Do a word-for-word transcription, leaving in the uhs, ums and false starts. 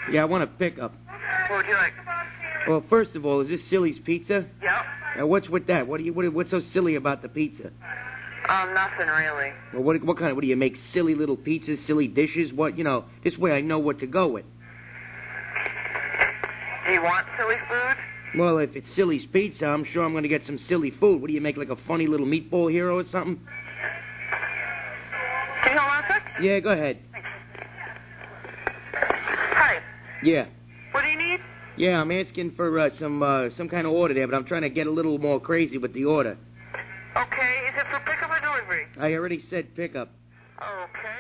Yeah, I want a pickup. What would you like? Well, first of all, is this Silly's Pizza? Yep. Uh, what's with that? What do you? What, what's so silly about the pizza? Um, nothing really. Well, what, what kind of? What do you make? Silly little pizzas, silly dishes? What? You know, this way I know what to go with. Do you want silly food? Well, if it's Silly's Pizza, I'm sure I'm going to get some silly food. What do you make, like a funny little meatball hero or something? Can you hold on a sec? Yeah, go ahead. Thanks. Hi. Yeah. What do you need? Yeah, I'm asking for uh, some uh, some kind of order there, but I'm trying to get a little more crazy with the order. Okay, is it for pickup or delivery? I already said pickup. Okay.